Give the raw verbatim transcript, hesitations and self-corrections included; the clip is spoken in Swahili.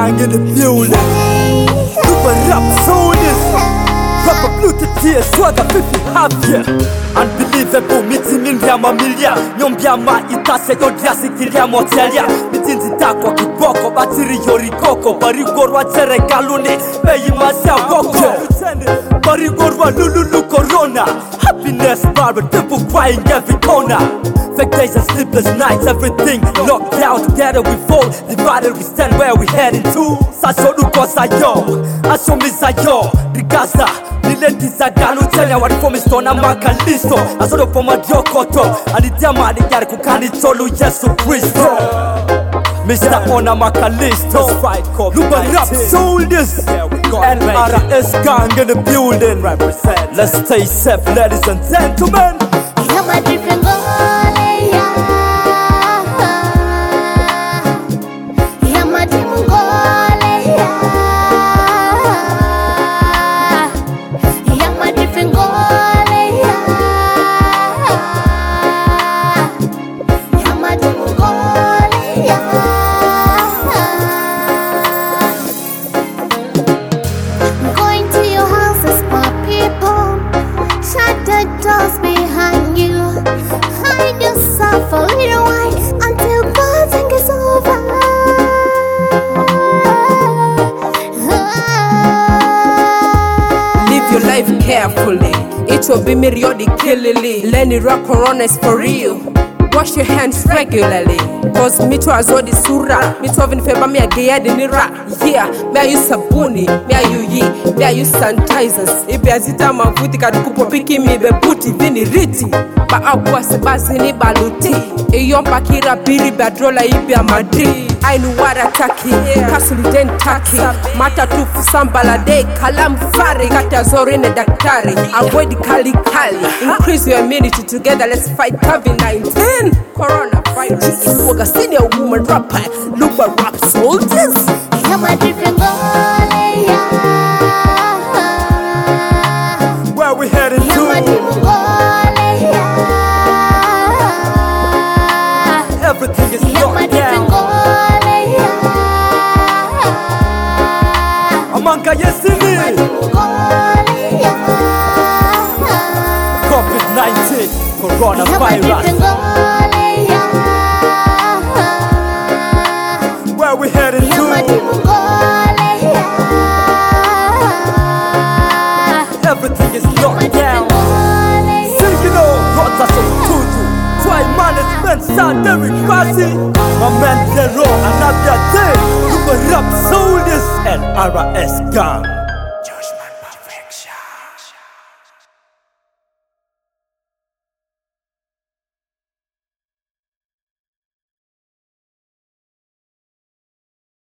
gang in the building. Super rap soldiers. Rapper blue to tears, swagger fifty half year. Unbelievable meeting in their mamilya. Nyombiama itase yodria sikilia motelia. Mitinzi takwa kiboko, batiri yorikoko. Barigorwa tere galune, meyi masya woko. Barigorwa lululu corona. Happiness bar, but people crying every corner. Fake days and sleepless nights, everything locked down. Together we fall, divided we stand where we heading to. Sasodu kosa yo, asomiza yo, Rigaza. Nileti zaganu tenya walifomisto na makalisto. Asodo poma diokoto, alidiama aligari kukani tolu Yesu Kristo. Mister Ona Makalisto, Luba Rap Soldiers, N R S gang in the building. Let's stay safe, ladies and gentlemen. Doors behind you. Hide yourself a little while until buzzing is over. Live your life carefully. It will be periodically. Lenny rock corona is for real. Wash your hands regularly. Cause mito azodi sura. Mito vinfeba mea geyadi nira. Yeah, mea use sabuni. Mea yu yi. Mea use sanitizers. Ibe azita mavuti kadukupo piki mibe puti vini riti. Ba abuwa sebazi ni baluti. Iyo mpakira biri badrola ibe amadri. Ainu wara taki. Kasuli den taki. Mata tufu sambala day. Kalam fari. Kata zorine daktari. Avoid kali kali. Increase your immunity together. Let's fight COVID nineteen. Coronavirus. Waga senior woman rapper. Luba Rap Soldiers. I'm a different boy, yeah. Where we heading to? I'm a different boy, yeah. Everything is I'm a locked different down. boy, yeah. Amanka Yesini. I'm a different boy, yeah. COVID nineteen, I'm a coronavirus. different boy, yeah. Where we heading I'm a to? different boy, yeah. Everything is I'm a locked different down. boy, Singino, Rota Sotutu. Try management, San Derek Kwasi. My man Zero, Anabia Day. Luba Rap Soldiers and R S gang.